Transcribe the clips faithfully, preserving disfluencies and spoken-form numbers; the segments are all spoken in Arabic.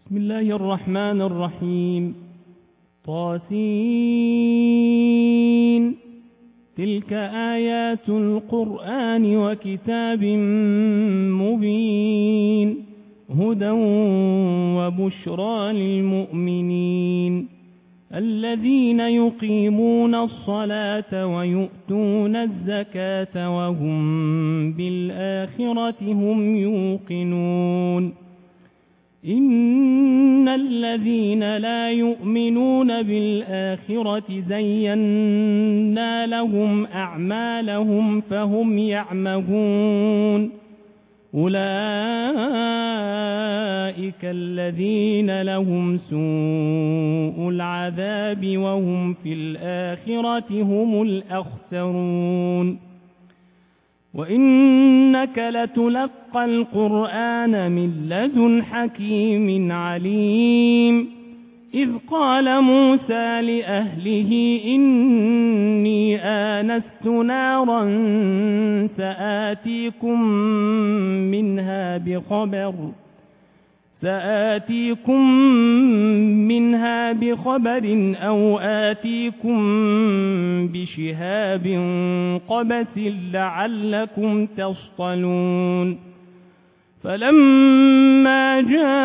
بسم الله الرحمن الرحيم. طاسين. تلك آيات القرآن وكتاب مبين هدى وبشرى للمؤمنين الذين يقيمون الصلاة ويؤتون الزكاة وهم بالآخرة هم يوقنون. إن الذين لا يؤمنون بالآخرة زينا لهم أعمالهم فهم يعمهون. أولئك الذين لهم سوء العذاب وهم في الآخرة هم الأخسرون. وإنك لتلقى القرآن من لدن حكيم عليم. إذ قال موسى لأهله إني آنست نارا سآتيكم منها بخبر سآتيكم منها بخبر أو آتيكم بشهاب قبس لعلكم تصطلون. فلما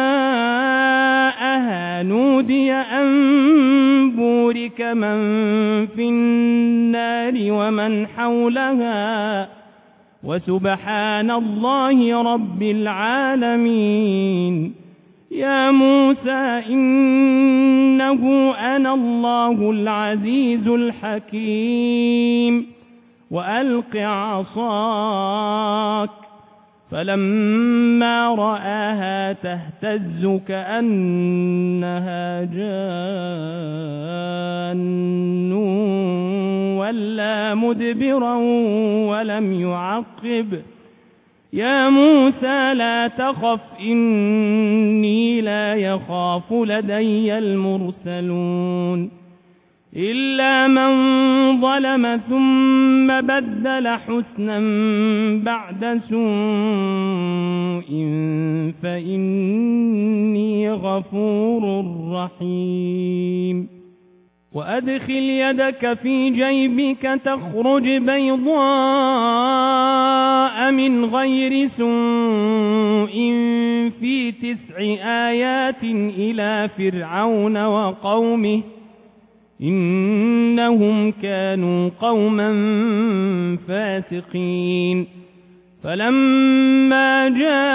جاءها نودي أن بورك من في النار ومن حولها وسبحان الله رب العالمين. يا موسى إنه أنا الله العزيز الحكيم وألق عصاك. فلما رآها تهتز كأنها جان ولا مدبرا ولم يعقب. يا موسى لا تخف إني لا يخاف لدي المرسلون. إلا من ظلم ثم بدل حسنا بعد سوء فإني غفور رحيم. وأدخل يدك في جيبك تخرج بيضاء من غير سوء في تسع آيات إلى فرعون وقومه إنهم كانوا قوما فاسقين. فلما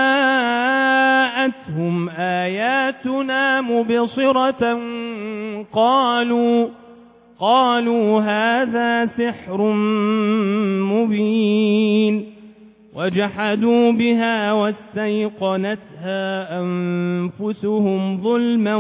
جاءتهم آياتنا مبصرة قالوا قالوا هذا سحر مبين. وجحدوا بها واستيقنتها أنفسهم ظلما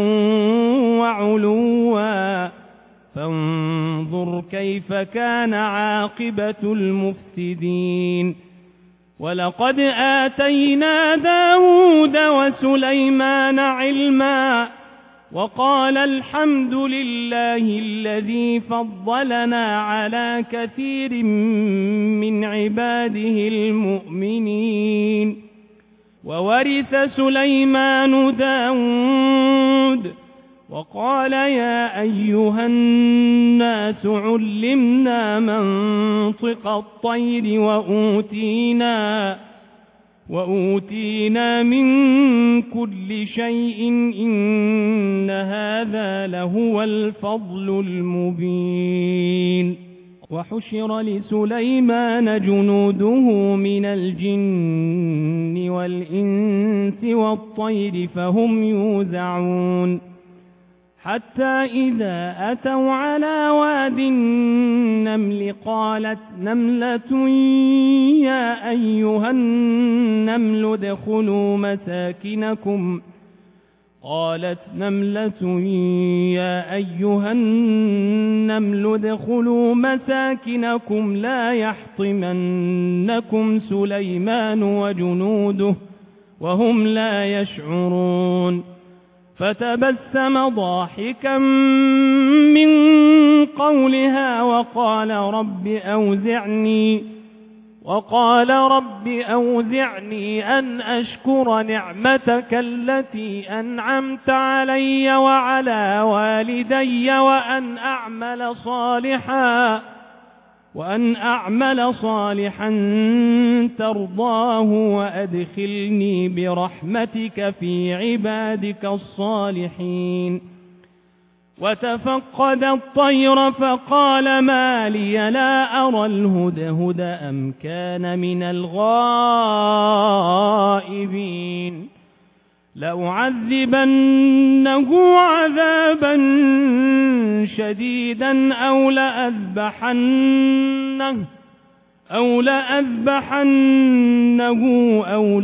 وعلوا فانظر كيف كان عاقبة المفسدين. ولقد آتينا داود وسليمان علما وقال الحمد لله الذي فضلنا على كثير من عباده المؤمنين. وورث سليمان داود وقال يا أيها الناس علمنا منطق الطير وأوتينا وأوتينا من كل شيء إن هذا لهو الفضل المبين. وحشر لسليمان جنوده من الجن والإنس والطير فهم يوزعون. حتى إذا أتوا على واد النمل قالت نملة يا أيها النمل ادخلوا مساكنكم قالت نملة يا أيها النمل ادخلوا مساكنكم لا يحطمنكم سليمان وجنوده وهم لا يشعرون. فتبسم ضاحكا من قولها وقال رب أوزعني وقال رب أوزعني أن أشكر نعمتك التي أنعمت علي وعلى والدي وأن أعمل صالحا وأن أعمل صالحا ترضاه وأدخلني برحمتك في عبادك الصالحين. وتفقد الطير فقال ما لي لا أرى الهدهد أم كان من الغائبين لأعذبنه عذابا شديدا أو لأذبحنه أو لأذبحنه أو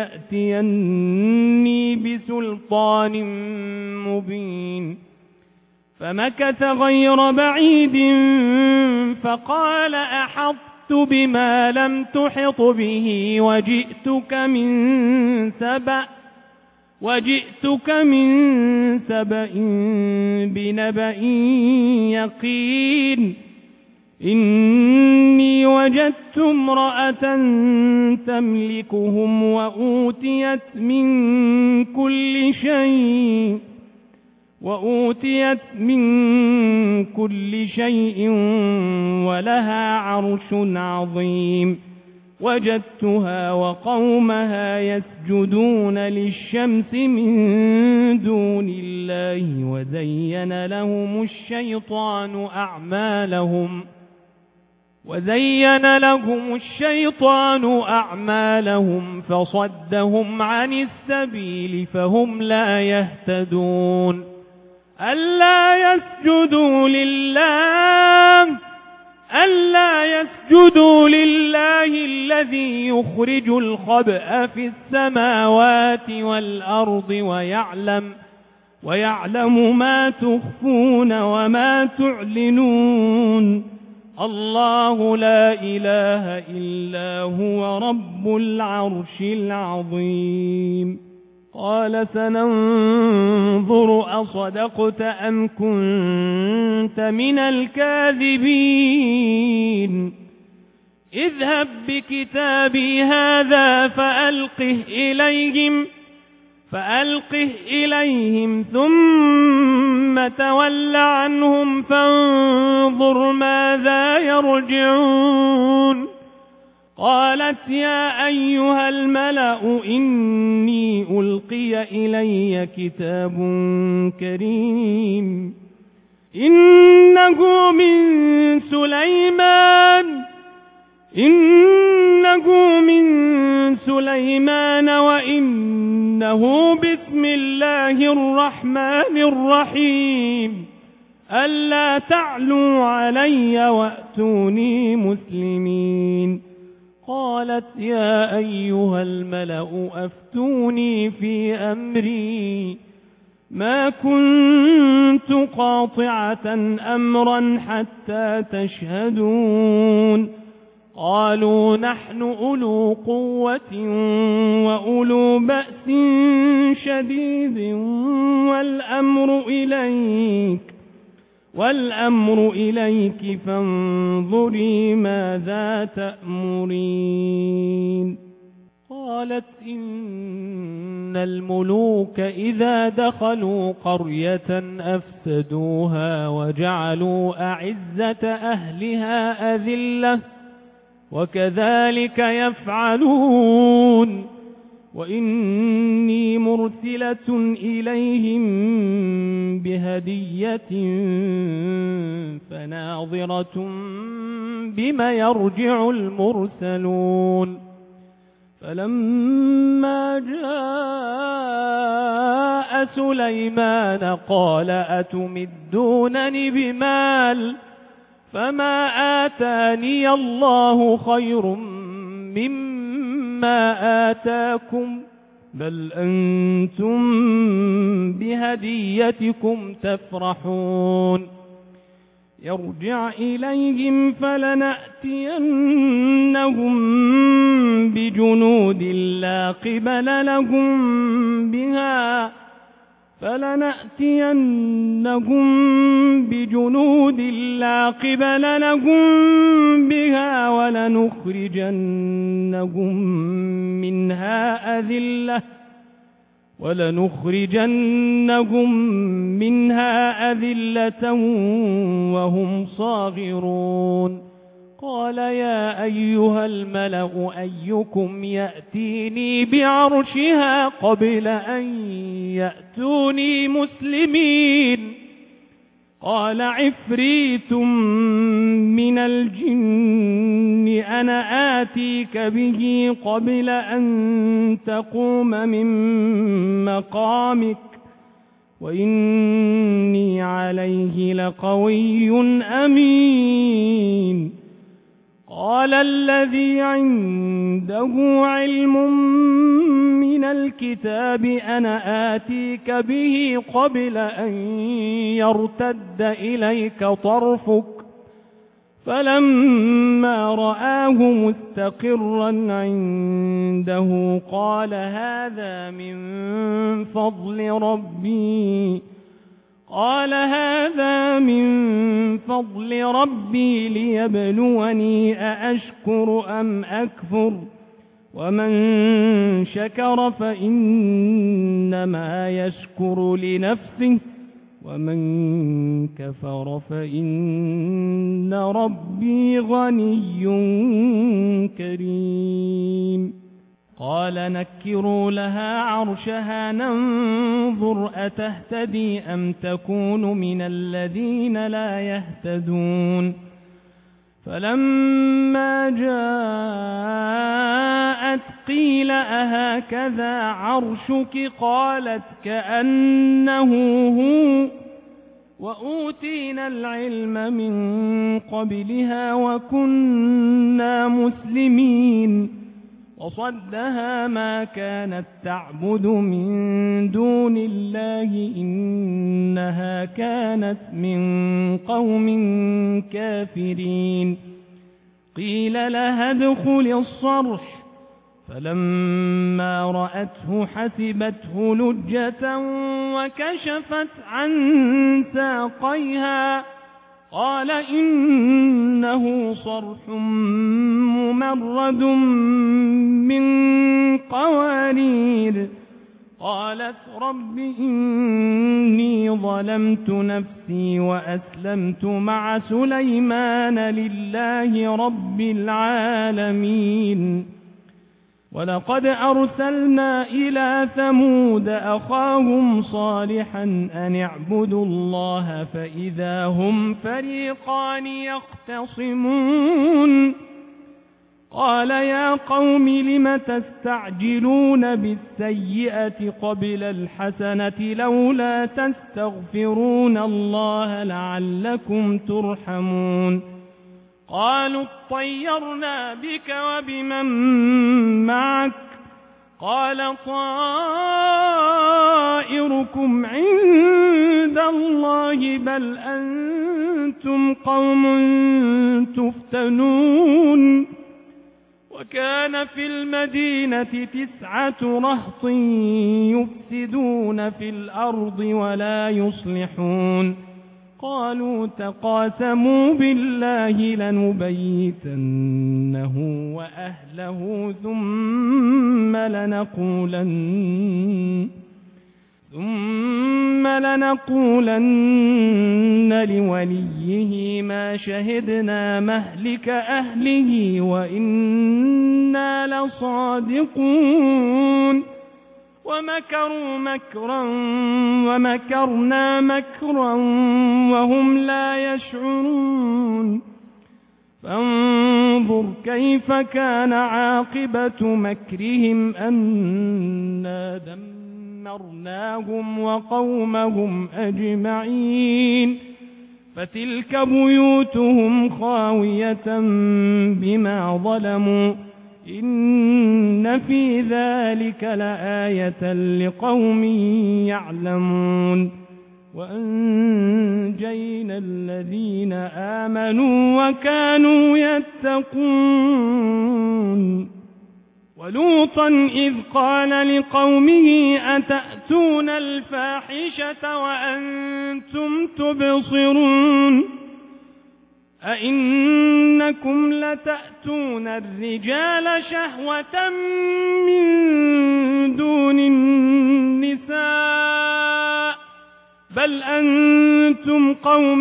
ليأتيني بسلطان مبين. فمكث غير بعيد فقال أحطت بما لم تحط به وجئتك من سبأ وجئتك من سبأ بنبأ يقين إني وجدت امرأة تملكهم وأوتيت من كل شيء وأوتيت من كل شيء ولها عرش عظيم. وجدتها وقومها يسجدون للشمس من دون الله وزين لهم الشيطان أعمالهم وزين لهم الشيطان أعمالهم فصدهم عن السبيل فهم لا يهتدون. ألا يسجدوا لله ألا يسجدوا لله الذي يخرج الخبأ في السماوات والأرض ويعلم ويعلم ما تخفون وما تعلنون. الله لا إله إلا هو رب العرش العظيم. قال سننظر أصدقت أم كنت من الكاذبين اذهب بكتابي هذا فألقه إليهم فألقه إليهم ثم تول عنهم فانظر ماذا يرجعون. قالت يا أيها الملأ إني ألقي إلي كتاب كريم إنه من سليمان إنه من سليمان وإنه بسم الله الرحمن الرحيم ألا تعلوا علي وأتوني مسلمين. قالت يا أيها الملأ أفتوني في أمري ما كنت قاطعة أمرا حتى تشهدون. قالوا نحن أولو قوة وأولو بأس شديد والأمر إليك والأمر إليك فانظري ماذا تأمرين. قالت إن الملوك إذا دخلوا قرية أفسدوها وجعلوا أعزة أهلها أذلة وكذلك يفعلون. وإني مرسلة إليهم بهدية فناظرة بما يرجع المرسلون. فلما جاء سليمان قال أتمدونني بمال فما آتاني الله خير مما آتاكم بل أنتم بهديتكم تفرحون. يرجع إليهم فلنأتينهم بجنود لا قبل لهم بها فلنأتينهم بجنود لا قبل لهم بها ولنخرجنهم منها أذلة ولنخرجنهم منها أذلة وهم صاغرون قال يا أيها الملأ أيكم يأتيني بعرشها قبل أن يأتوني مسلمين قال عفريت من الجن أنا آتيك به قبل أن تقوم من مقامك وإني عليه لقوي أمين قال الذي عنده علم من الكتاب أنا آتيك به قبل أن يرتد إليك طرفك فلما رآه مستقرا عنده قال هذا من فضل ربي قال هذا من فضل ربي ليبلوني أأشكر أم أكفر ومن شكر فإنما يشكر لنفسه ومن كفر فإن ربي غني كريم قال نكروا لها عرشها ننظر أتهتدي أم تكون من الذين لا يهتدون فلما جاءت قيل أهكذا عرشك قالت كأنه هو وأوتينا العلم من قبلها وكنا مسلمين وصدها ما كانت تعبد من دون الله إنها كانت من قوم كافرين قيل لها ادخل الصرح فلما رأته حسبته لجة وكشفت عن ساقيها قال إنه صرح ممرد من قوارير قالت رب إني ظلمت نفسي وأسلمت مع سليمان لله رب العالمين ولقد أرسلنا إلى ثمود أخاهم صالحا أن اعبدوا الله فإذا هم فريقان يختصمون قال يا قوم لم تستعجلون بالسيئة قبل الحسنة لولا تستغفرون الله لعلكم ترحمون قالوا اطيرنا بك وبمن معك قال طائركم عند الله بل أنتم قوم تفتنون وكان في المدينة تسعة رهط يفسدون في الأرض ولا يصلحون قالوا تقاسموا بالله لنبيتنه وأهله ثم لنقولن ثم لنقولن لوليه ما شهدنا مهلك أهله وإنا لصادقون ومكروا مكرا ومكرنا مكرا وهم لا يشعرون فانظر كيف كان عاقبة مكرهم أنا دمرناهم وقومهم أجمعين فتلك بيوتهم خاوية بما ظلموا إن في ذلك لآية لقوم يعلمون وأنجينا الذين آمنوا وكانوا يتقون ولوطا إذ قال لقومه أتأتون الفاحشة وأنتم تبصرون أئنكم لتأتون الرجال شهوة من دون النساء بل أنتم قوم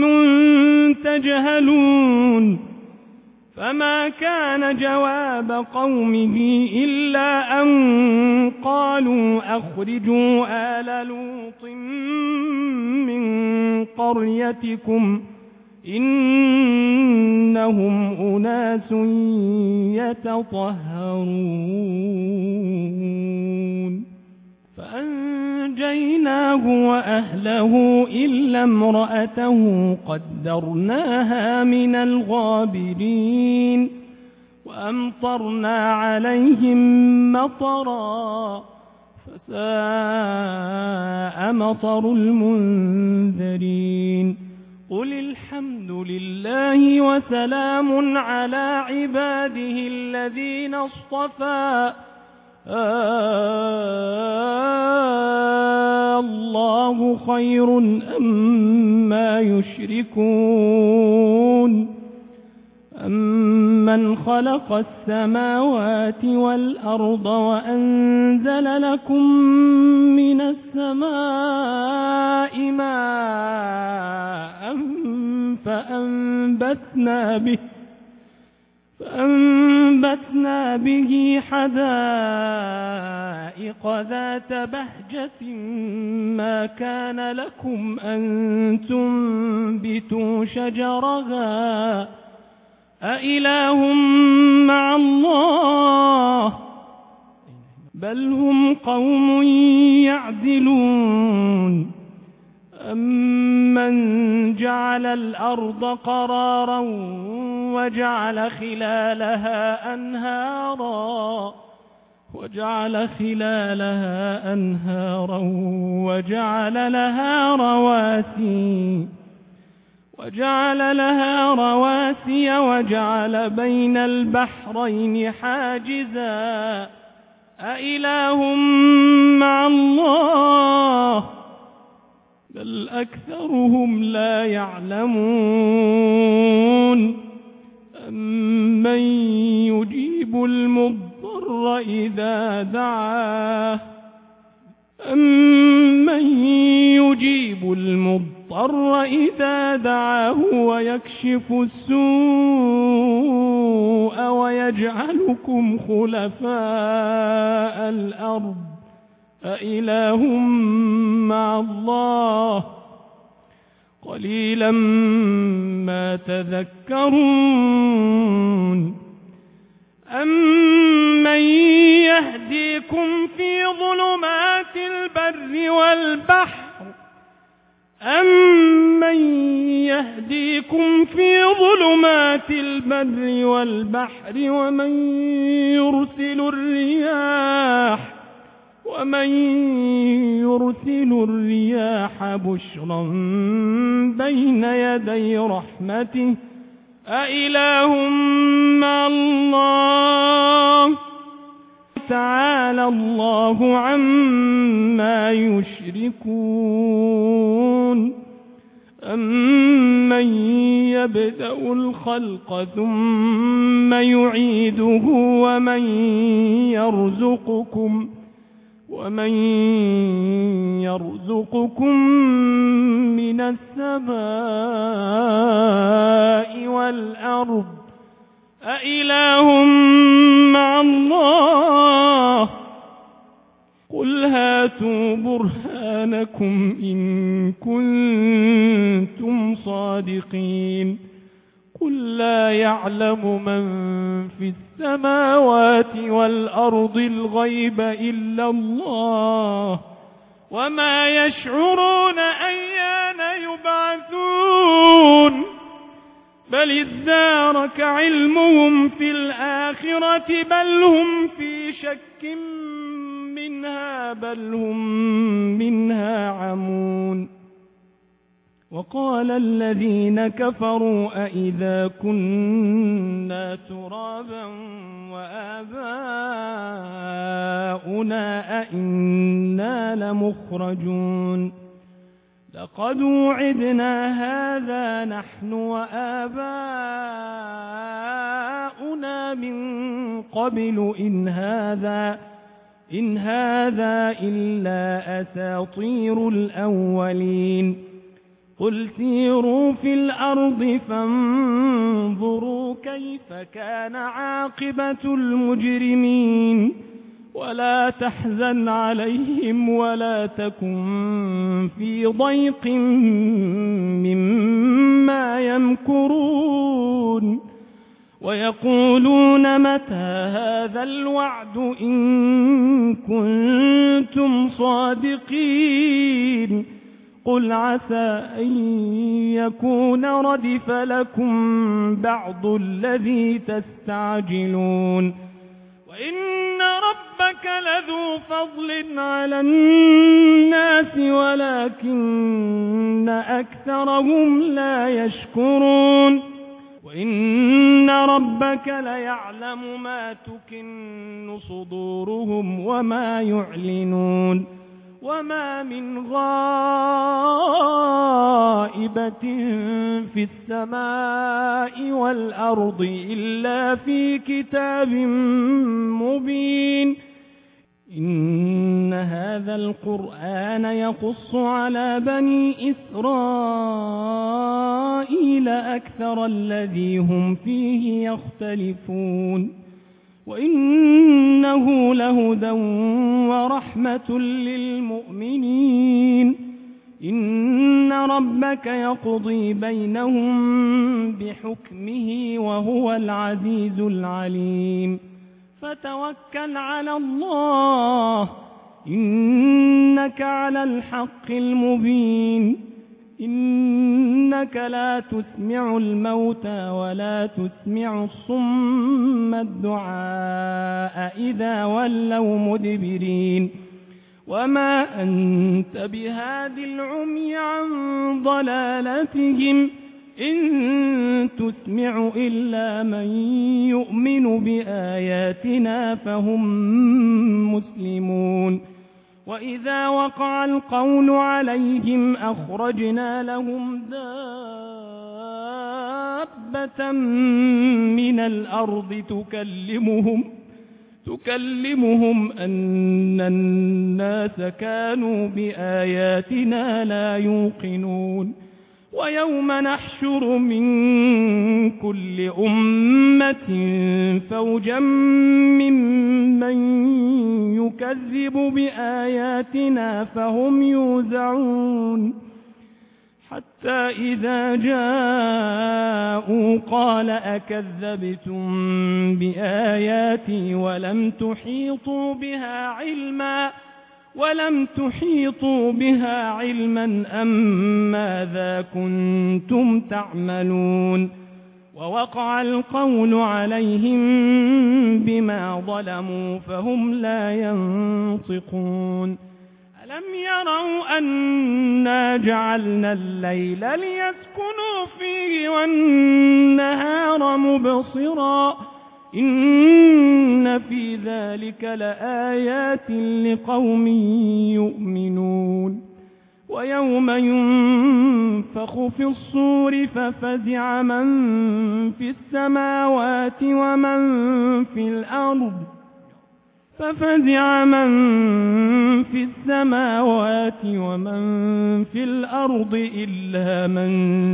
تجهلون فما كان جواب قومه إلا أن قالوا أخرجوا آل لوط من قريتكم إنهم أناس يتطهرون فأنجيناه وأهله إلا امرأته قدرناها من الغابرين وأمطرنا عليهم مطرا فساء مطر المنذرين قل الحمد لله وسلام على عباده الذين اصطفى آه الله خير أما يشركون أمن خلق السماوات والأرض وأنزل لكم من السماء ماء فأنبتنا به فأنبتنا به حدائق ذات بهجة ما كان لكم أن تنبتوا شجرها أإله مع الله بل هم قوم يعدلون أمن جعل الأرض قرارا وجعل خلالها أنهارا وجعل خلالها أنهارا وجعل لها رواسي وجعل لها رواسي وجعل بين البحرين حاجزا أإله مع الله بل أكثرهم لا يعلمون أمن يجيب المضطر إذا دعاه أمن يجيب المضطر إذا دعاه ويكشف السوء ويجعلكم خلفاء الأرض أإله مع الله قليلا ما تذكرون أمن يهديكم في ظلمات البر والبحر أمن يهديكم في ظلمات البر والبحر ومن يرسل الرياح ومن يرسل الرياح بشرا بين يدي رحمته أإله مع الله تعالى الله عما يشركون أمن يبدأ الخلق ثم يعيده ومن يرزقكم ومن يرزقكم من السماء والأرض أإله مع الله قل هاتوا برهانكم إن كنتم صادقين قل لا يعلم من في السماوات والأرض الغيب إلا الله وما يشعرون أيان يبعثون بل ادارك علمهم في الآخرة بل هم في شك منها بل هم منها عمون وقال الذين كفروا أئذا كنا ترابا وآباؤنا أئنا لمخرجون لقد وعدنا هذا نحن وآباؤنا من قبل إن هذا إن هذا إلا أساطير الأولين قل سيروا في الأرض فانظروا كيف كان عاقبة المجرمين ولا تحزن عليهم ولا تكن في ضيق مما يمكرون ويقولون متى هذا الوعد إن كنتم صادقين قل عسى أن يكون ردف لكم بعض الذي تستعجلون وإن ربك لذو فضل على الناس ولكن أكثرهم لا يشكرون وإن ربك ليعلم ما تكن صدورهم وما يعلنون وما من غائبة في السماء والأرض إلا في كتاب مبين إن هذا القرآن يقص على بني إسرائيل أكثر الذي هم فيه يختلفون وإنه لهدى ورحمة للمؤمنين إن ربك يقضي بينهم بحكمه وهو العزيز العليم فتوكل على الله إنك على الحق المبين إنك لا تسمع الموتى ولا تسمع الصم الدعاء إذا ولوا مدبرين وما أنت بهاد العمي عن ضلالتهم إن تسمع إلا من يؤمن بآياتنا فهم مسلمون وإذا وقع القول عليهم أخرجنا لهم دابة من الأرض تكلمهم تكلمهم أن الناس كانوا بآياتنا لا يوقنون ويوم نحشر من كل أمة فوجا ممن يكذب بآياتنا فهم يوزعون حتى إذا جاءوا قال أكذبتم بآياتي ولم تحيطوا بها علما ولم تحيطوا بها علما أم ماذا كنتم تعملون ووقع القول عليهم بما ظلموا فهم لا ينطقون ألم يروا أنا جعلنا الليل ليسكنوا فيه والنهار مبصرا إن في ذلك لآيات لقوم يؤمنون ويوم ينفخ في الصور ففزع من في السماوات ومن في الأرض ففزع من في السماوات ومن في الأرض إلا من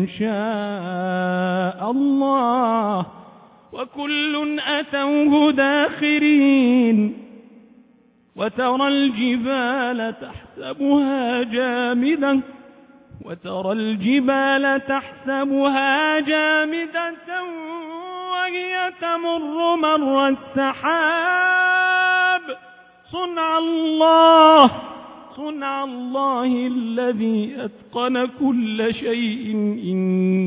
شاء الله وكل أتوه داخرين وترى الجبال تحسبها جامدة وترى الجبال تحسبها جامدة وهي تمر مر السحاب صنع الله صنع الله الذي أتقن كل شيء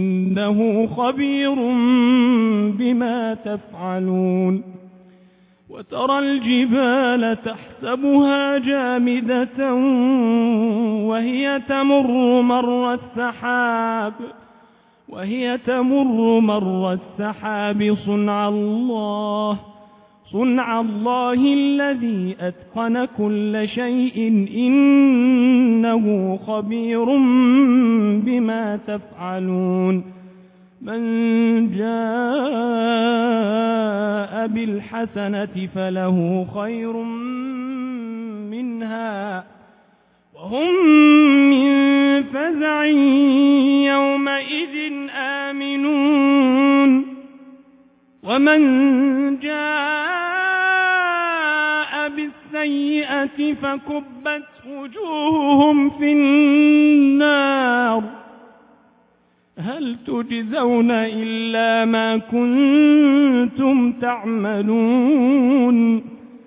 إنه خبير بما تفعلون وترى الجبال تحسبها جامدة وهي تمر مر السحاب وهي تمر مر السحاب صنع الله صنع الله الذي أتقن كل شيء إنه خبير بما تفعلون من جاء بالحسنة فله خير منها وهم من فزع يومئذ آمنون ومن جاء بالسيئة فكبت وجوههم في النار هل تجزون إلا ما كنتم تعملون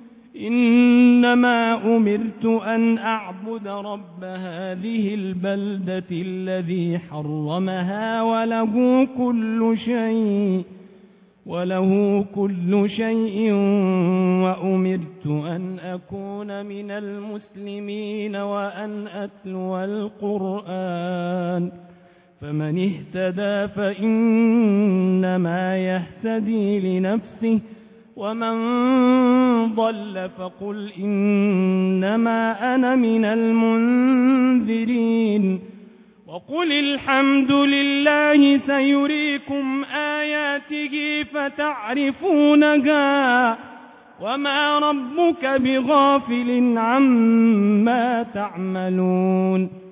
إنما أمرت أن أعبد رب هذه البلدة الذي حرمها وله كل شيء وله كل شيء وأمرت أن أكون من المسلمين وأن أتلو القرآن فمن اهتدى فإنما يهتدي لنفسه ومن ضل فقل إنما أنا من المنذرين وقل الحمد لله سيريكم آياته فتعرفونها وما ربك بغافل عما تعملون